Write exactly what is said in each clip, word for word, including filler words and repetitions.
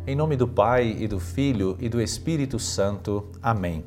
Em nome do Pai, e do Filho, e do Espírito Santo. Amém.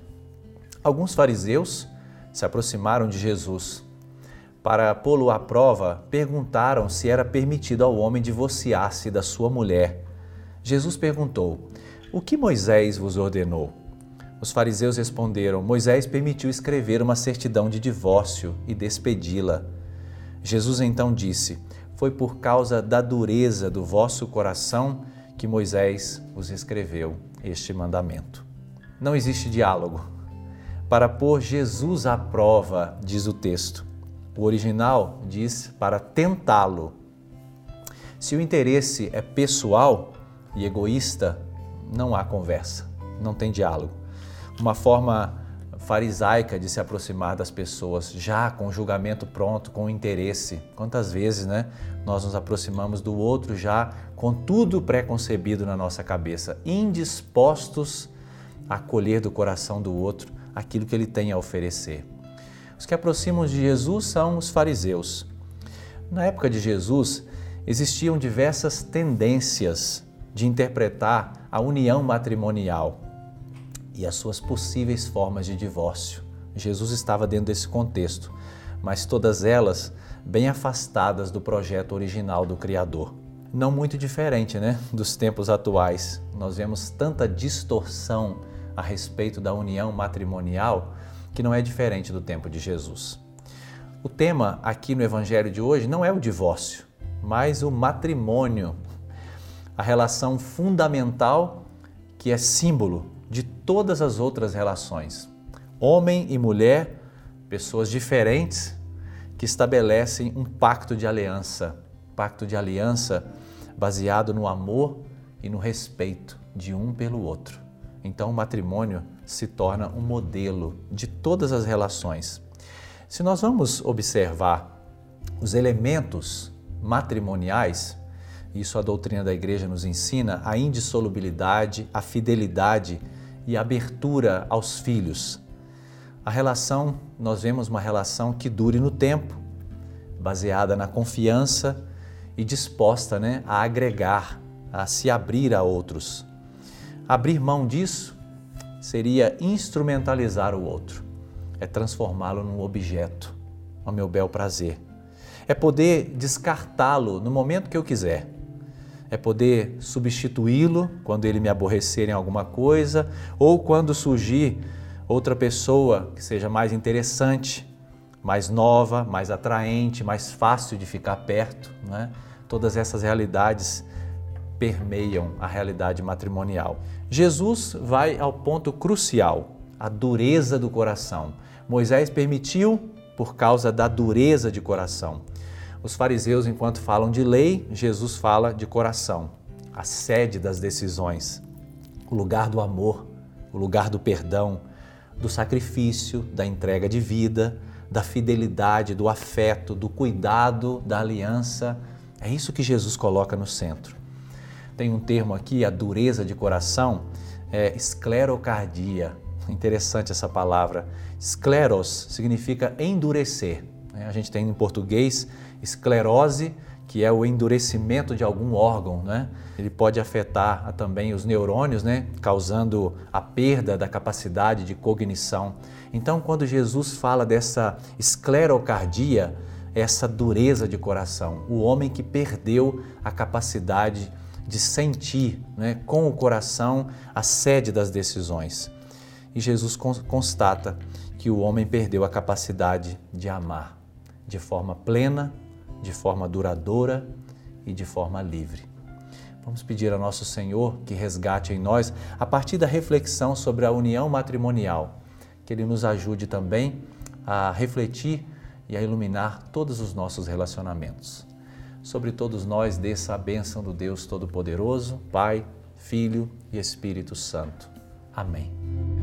Alguns fariseus se aproximaram de Jesus. Para pô-lo à prova, perguntaram se era permitido ao homem divorciar-se da sua mulher. Jesus perguntou: "O que Moisés vos ordenou?" Os fariseus responderam: "Moisés permitiu escrever uma certidão de divórcio e despedi-la." Jesus então disse: "Foi por causa da dureza do vosso coração que Moisés vos escreveu este mandamento." Não existe diálogo. Para pôr Jesus à prova, diz o texto. O original diz para tentá-lo. Se o interesse é pessoal e egoísta, não há conversa, não tem diálogo. Uma forma farisaica de se aproximar das pessoas, já com o julgamento pronto, com o interesse. Quantas vezes, né, nós nos aproximamos do outro já com tudo pré-concebido na nossa cabeça, indispostos a acolher do coração do outro aquilo que ele tem a oferecer. Os que aproximam de Jesus são os fariseus. Na época de Jesus, existiam diversas tendências de interpretar a união matrimonial e as suas possíveis formas de divórcio. Jesus estava dentro desse contexto, mas todas elas bem afastadas do projeto original do Criador. Não muito diferente, né, dos tempos atuais. Nós vemos tanta distorção a respeito da união matrimonial que não é diferente do tempo de Jesus. O tema aqui no Evangelho de hoje não é o divórcio, mas o matrimônio, a relação fundamental que é símbolo de todas as outras relações. Homem e mulher, pessoas diferentes que estabelecem um pacto de aliança, pacto de aliança baseado no amor e no respeito de um pelo outro. Então o matrimônio se torna um modelo de todas as relações. Se nós vamos observar os elementos matrimoniais, isso a doutrina da Igreja nos ensina, a indissolubilidade, a fidelidade e a abertura aos filhos. A relação, nós vemos uma relação que dure no tempo, baseada na confiança e disposta, né, a agregar, a se abrir a outros. Abrir mão disso seria instrumentalizar o outro, é transformá-lo num objeto, ao meu bel prazer. É poder descartá-lo no momento que eu quiser. É poder substituí-lo quando ele me aborrecer em alguma coisa ou quando surgir outra pessoa que seja mais interessante, mais nova, mais atraente, mais fácil de ficar perto, né? Todas essas realidades permeiam a realidade matrimonial. Jesus vai ao ponto crucial, a dureza do coração. Moisés permitiu por causa da dureza de coração. Os fariseus, enquanto falam de lei, Jesus fala de coração, a sede das decisões, o lugar do amor, o lugar do perdão, do sacrifício, da entrega de vida, da fidelidade, do afeto, do cuidado, da aliança. É isso que Jesus coloca no centro. Tem um termo aqui, a dureza de coração, é esclerocardia. Interessante essa palavra. Escleros significa endurecer. A gente tem em português esclerose, que é o endurecimento de algum órgão, né? Ele pode afetar também os neurônios, né? Causando a perda da capacidade de cognição. Então, quando Jesus fala dessa esclerocardia, essa dureza de coração, o homem que perdeu a capacidade de sentir, né, com o coração a sede das decisões. E Jesus constata que o homem perdeu a capacidade de amar de forma plena, de forma duradoura e de forma livre. Vamos pedir a nosso Senhor que resgate em nós, a partir da reflexão sobre a união matrimonial, que Ele nos ajude também a refletir e a iluminar todos os nossos relacionamentos. Sobre todos nós desça a bênção do Deus Todo-Poderoso, Pai, Filho e Espírito Santo. Amém.